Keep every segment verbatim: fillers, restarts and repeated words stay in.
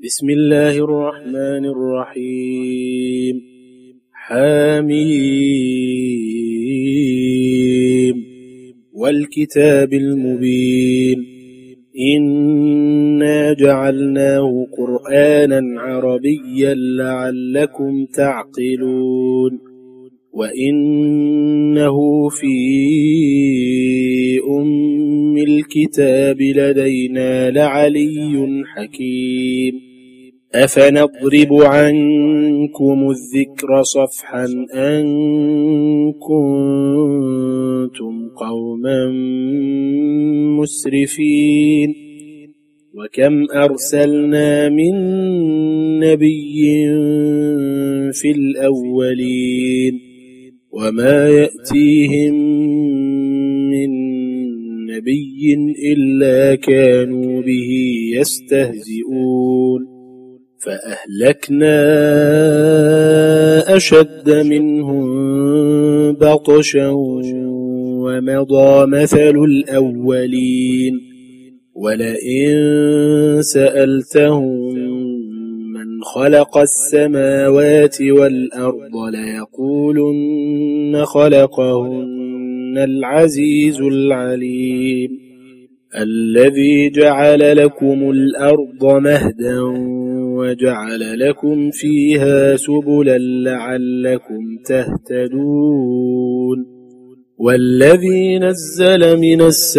بسم الله الرحمن الرحيم. حميم والكتاب المبين إنا جعلناه قرآنا عربيا لعلكم تعقلون وإنه في أم الكتاب لدينا لعلي حكيم أفنضرب عنكم الذكر صفحا أن كنتم قوما مسرفين وكم أرسلنا من نبي في الأولين وما يأتيهم من نبي إلا كانوا به يستهزئون فأهلكنا أشد منهم بطشا ومضى مثل الأولين ولئن سألتهم من خلق السماوات والأرض ليقولن خلقهن العزيز العليم الذي جعل لكم الأرض مهدا وجعل لكم فيها سبلا لعلكم تهتدون والذي نزل من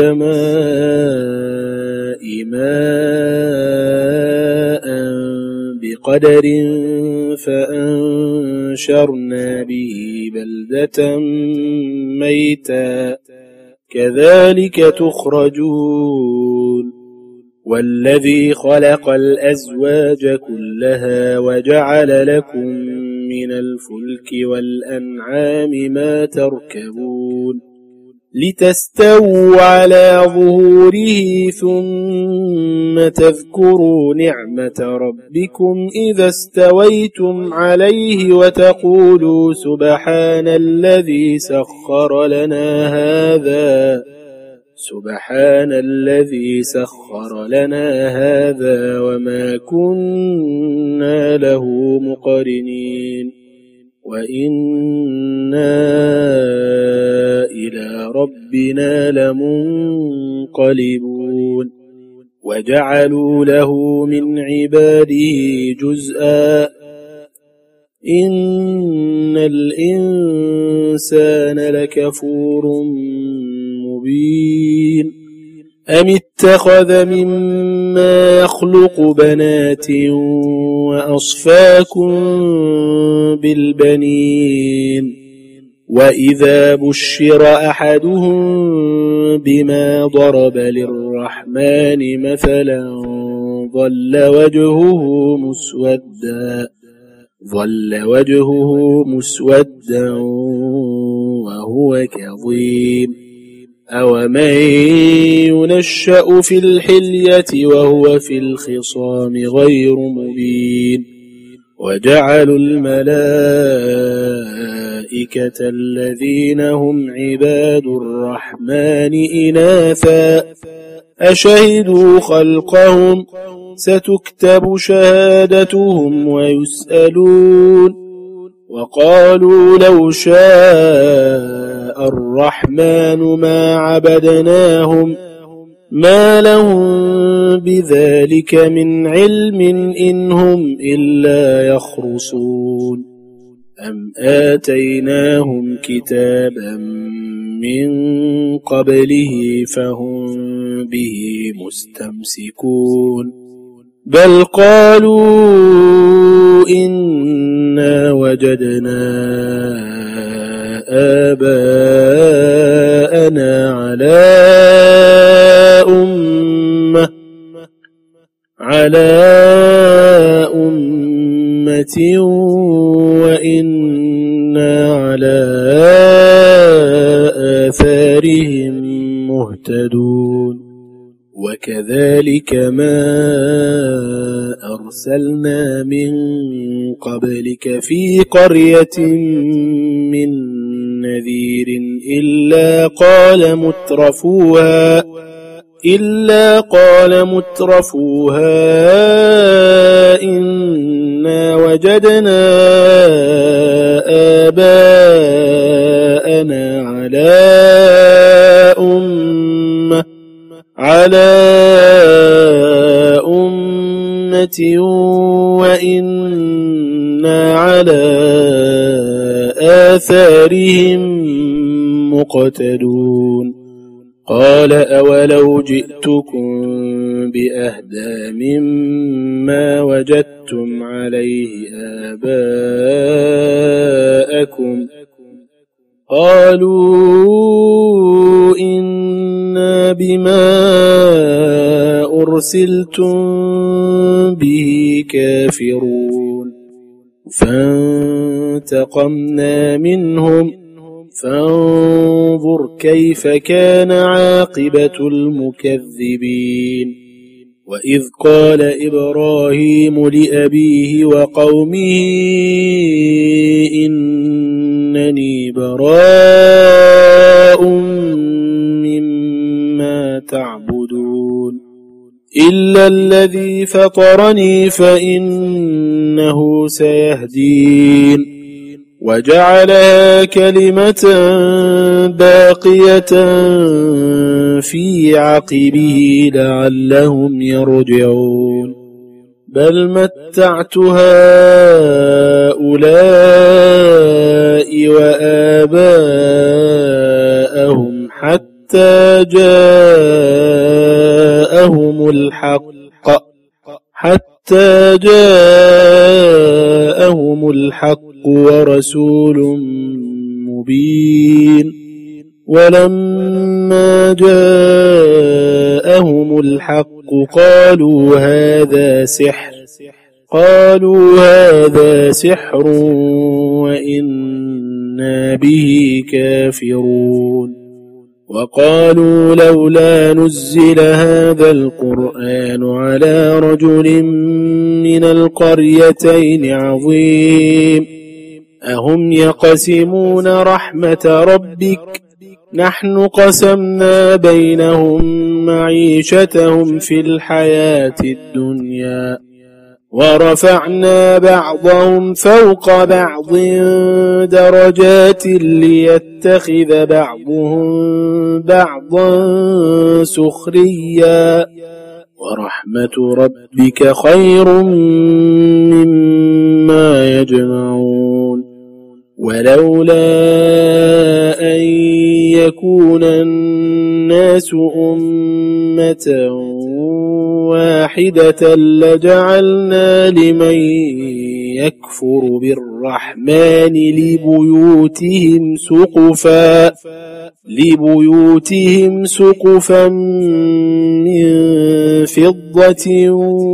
السماء ماء بقدر فأنشرنا به بلدة ميتا كذلك تخرجون والذي خلق الأزواج كلها وجعل لكم من الفلك والأنعام ما تركبون لتستووا على ظهوره ثم تذكروا نعمة ربكم إذا استويتم عليه وتقولوا سبحان الذي سخر لنا هذا سبحان الذي سخر لنا هذا وما كنا له مقرنين وإنا إلى ربنا لمنقلبون وجعلوا له من عباده جزءا إن الإنسان لكفور مبين أم اتخذ مما يخلق بنات وأصفاكم بالبنين وإذا بشر أحدهم بما ضرب للرحمن مثلا ظل وجهه مسودا ظل وجهه مسودا وهو كظيم أومن ينشأ في الحلية وهو في الخصام غير مبين وجعلوا الملائكة الذين هم عباد الرحمن إناثا أشهدوا خلقهم ستكتب شهادتهم ويسألون وقالوا لو شاء الرحمن ما عبدناهم ما لهم بذلك من علم إن هم إلا يخرصون أم آتيناهم كتابا من قبله فهم به مستمسكون بل قالوا إنا وجدنا آباءنا على أمة على أمة وإنا على آثارهم مهتدون وكذلك ما أرسلنا من قبلك في قرية من نذير إلا قال مترفوها إلا قال مترفوها وجدنا آباءنا على أمة على أمة وإنا على آثارهم مقتدون قال أولو جئتكم بأهدى مما وجدتم عليه آباءكم قالوا إنا بما أرسلتم به كافرون فانتقمنا منهم فانظر كيف كان عاقبة المكذبين وإذ قال إبراهيم لأبيه وقومه إنني براء مما تعبدون إلا الذي فطرني فإنه سيهدين وجعلها كلمة باقية في عقبه لعلهم يرجعون بل متعت هؤلاء وآباءهم حتى جاءهم الحق حتى جاءهم الحق ورسول مبين ولما جاءهم الحق قالوا هذا سحر قالوا هذا سحر وإنا به كافرون وقالوا لولا نزل هذا القرآن على رجل من القريتين عظيم أهم يقسمون رحمة ربك نحن قسمنا بينهم معيشتهم في الحياة الدنيا ورفعنا بعضهم فوق بعض درجات ليتخذ بعضهم بعضا سخريا ورحمة ربك خير مما يجمعون ولولا أن يكون الناس أمة واحدة لجعلنا لمن يكفر بالرحمن لبيوتهم سقفا لبيوتهم سقفا من فضة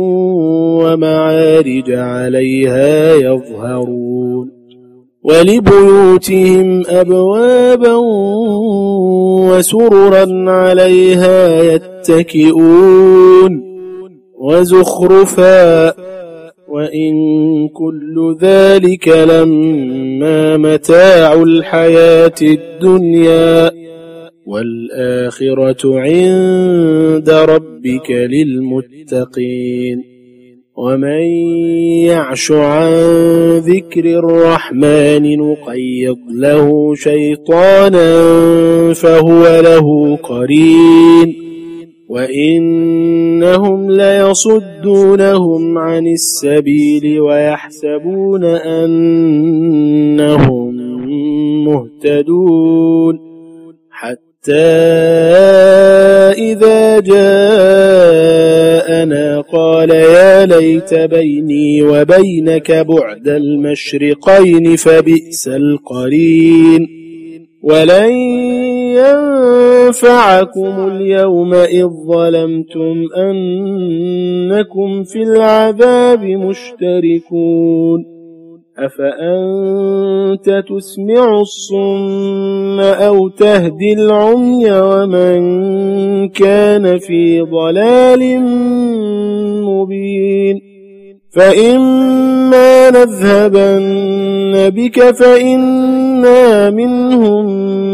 ومعارج عليها يظهرون ولبيوتهم أبوابا وسررا عليها يتكئون وزخرفا وإن كل ذلك لما متاع الحياة الدنيا والآخرة عند ربك للمتقين ومن يعش عن ذكر الرحمن نقيض له شيطانا فهو له قرين وإنهم ليصدونهم عن السبيل ويحسبون أنهم مهتدون حتى إذا جاءنا قال يا ليت بيني وبينك بعد المشرقين فبئس القرين ولن ينفعكم اليوم إذ ظلمتم أنكم في العذاب مشتركون أفأنت تسمع الصم أو تهدي العمي ومن كان في ضلال مبين فإما نذهبن بك فإنا منهم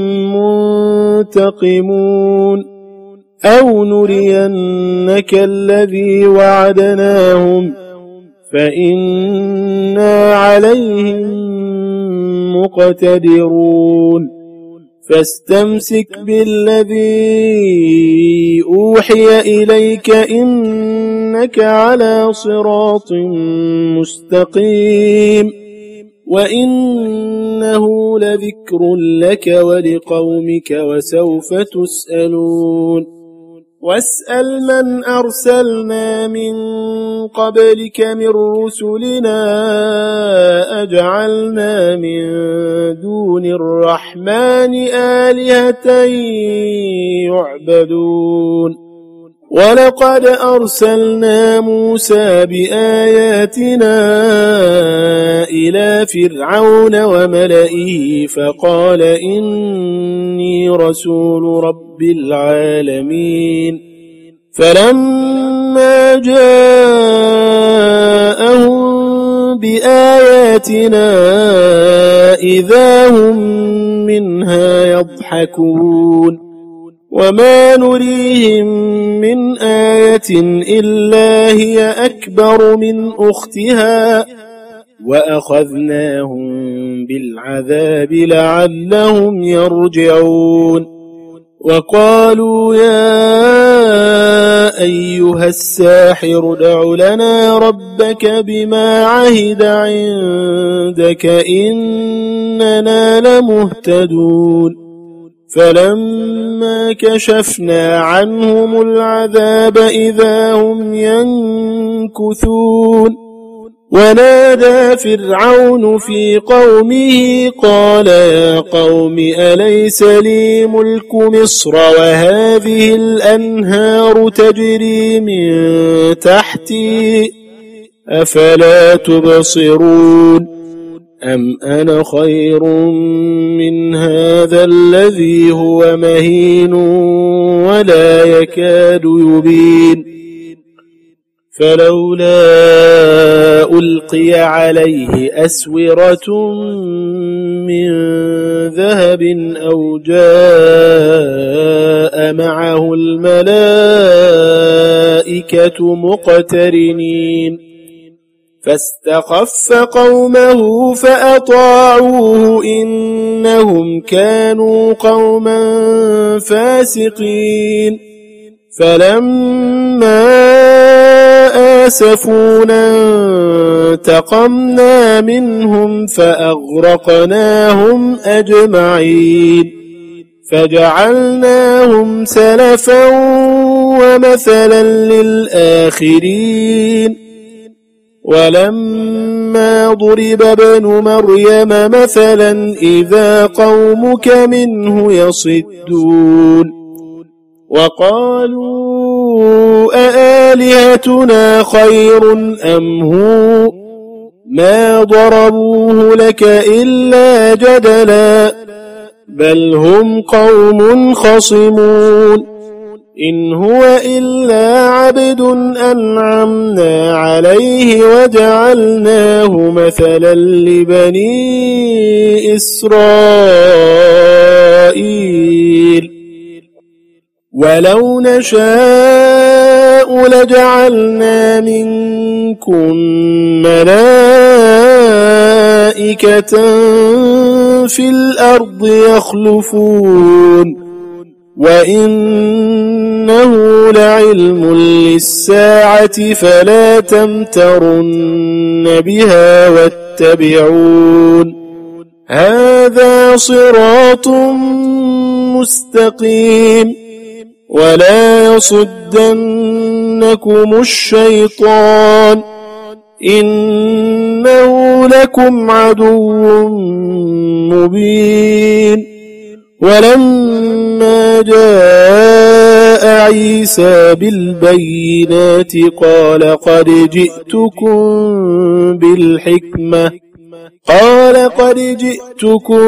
منتقمون أو نرينك الذي وعدناهم فإنا عليهم مقتدرون فاستمسك بالذي أوحي إليك إنك على صراط مستقيم وإنه لذكر لك ولقومك وسوف تسألون واسأل من أرسلنا من قبلك من رسلنا أجعلنا من دون الرحمن آلهة يعبدون ولقد أرسلنا موسى بآياتنا إلى فرعون وملئه فقال إني رسول رب العالمين فلما جاءهم بآياتنا إذا هم منها يضحكون وما نريهم من آية إلا هي أكبر من أختها وأخذناهم بالعذاب لعلهم يرجعون وقالوا يا أيها الساحر ادع لنا ربك بما عهد عندك إننا لمهتدون فلما كشفنا عنهم العذاب إذا هم ينكثون ونادى فرعون في قومه قال يا قوم أليس لي ملك مصر وهذه الأنهار تجري من تحتي أفلا تبصرون أم أنا خير من هذا الذي هو مهين ولا يكاد يبين فلولا ألقي عليه أسورة من ذهب أو جاء معه الملائكة مقترنين فاستخف قومه فأطاعوه إنهم كانوا قوما فاسقين فلما آسفونا انتقمنا منهم فأغرقناهم أجمعين فجعلناهم سلفا ومثلا للآخرين ولما ضرب ابن مريم مثلا إذا قومك منه يصدون وقالوا أآلهتنا خير أم هو ما ضربوه لك إلا جدلا بل هم قوم خصمون إن هو إلا عبد أنعمنا عليه وجعلناه مثلا لبني إسرائيل ولو نشاء لجعلنا منكم ملائكة في الأرض يخلفون وإنه لعلم للساعة فلا تمترن بها واتبعون هذا صراط مستقيم ولا يصدنكم الشيطان إنه لكم عدو مبين ولما جاء عيسى بالبينات قال قد جئتكم بالحكمة قال قد جئتكم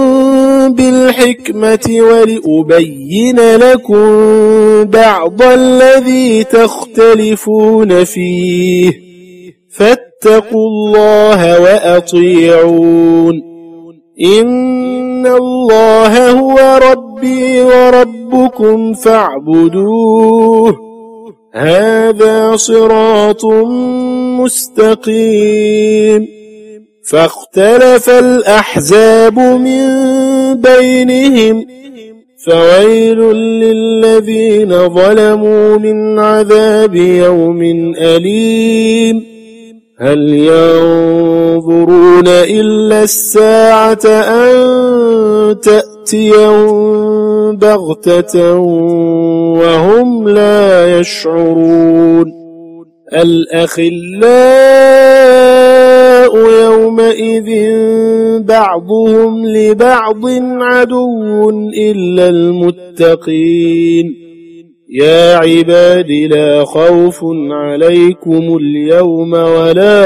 بالحكمة ولأبين لكم بعض الذي تختلفون فيه فاتقوا الله وأطيعون إن الله هو ربي وربكم فاعبدوه هذا صراط مستقيم فاختلف الأحزاب من بينهم فويل للذين ظلموا من عذاب يوم أليم هل ينظرون إلا الساعة أن تأتيهم بغتة وهم لا يشعرون الأخلاء يومئذ بعضهم لبعض عدو إلا المتقين يا عباد لا خوف عليكم اليوم ولا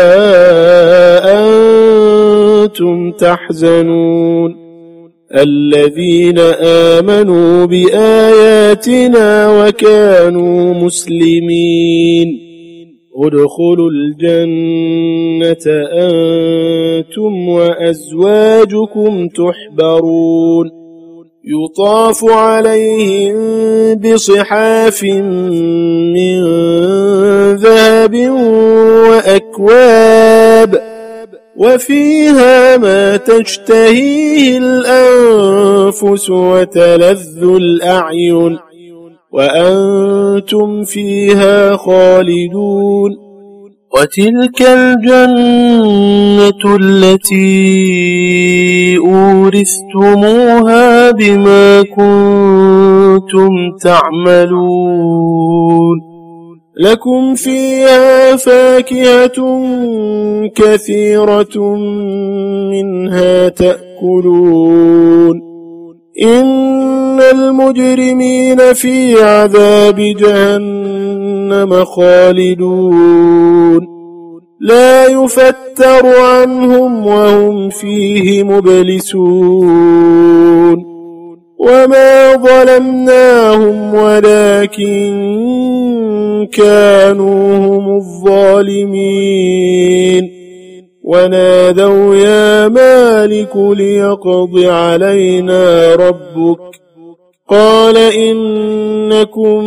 أنتم تحزنون الذين آمنوا بآياتنا وكانوا مسلمين ادخلوا الجنة أنتم وأزواجكم تحبرون يطاف عليهم بصحاف من ذهب وأكواب وفيها ما تشتهيه الأنفس وتلذ الأعين وأنتم فيها خالدون وتلك الجنة التي أورثتموها بما كنتم تعملون لكم فيها فاكهة كثيرة منها تأكلون إن المجرمين في عذاب جهنم خالدون لا يفتر عنهم وهم فيه مبلسون وما ظلمناهم ولكن كانوا هم الظالمين ونادوا يا مالك ليقض علينا ربك قال إنكم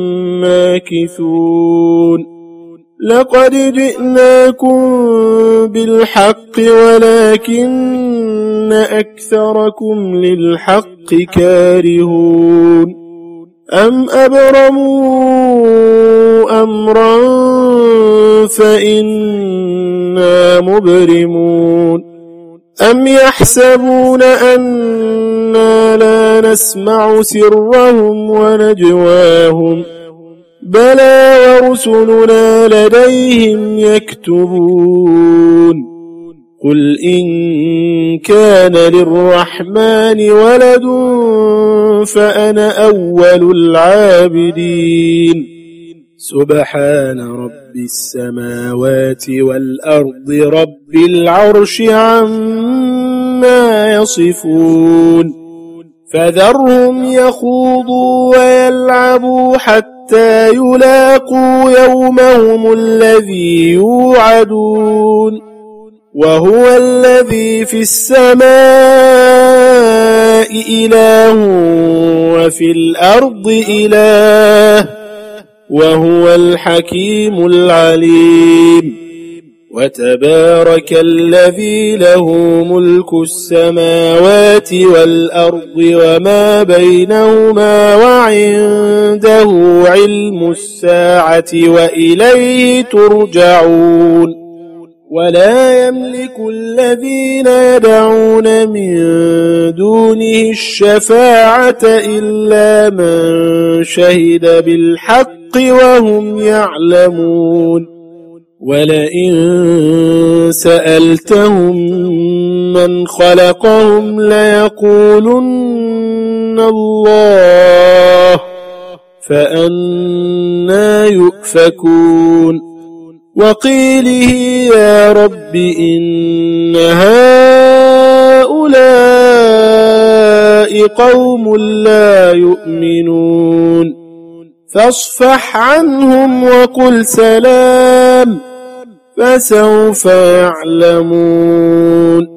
ماكثون لقد جئناكم بالحق ولكن أكثركم للحق كارهون أم أبرموا أمرا فإنا مبرمون أم يحسبون أنا لا نسمع سرهم ونجواهم بلى ورسلنا لديهم يكتبون قل إن كان للرحمن ولد فأنا أول العابدين سبحان رب السماوات والأرض رب العرش عما يصفون فذرهم يخوضوا ويلعبوا حتى يلاقوا يومهم الذي يوعدون وهو الذي في السماء إله وفي الأرض إله وهو الحكيم العليم وتبارك الذي له ملك السماوات والأرض وما بينهما وعنده علم الساعة وإليه ترجعون ولا يملك الذين يدعون من دونه الشفاعة إلا من شهد بالحق وهم يعلمون ولئن سألتهم من خلقهم ليقولن الله فأنى يؤفكون وقيله يا رب إن هؤلاء قوم لا يؤمنون فاصفح عنهم وقل سلام فسوف يعلمون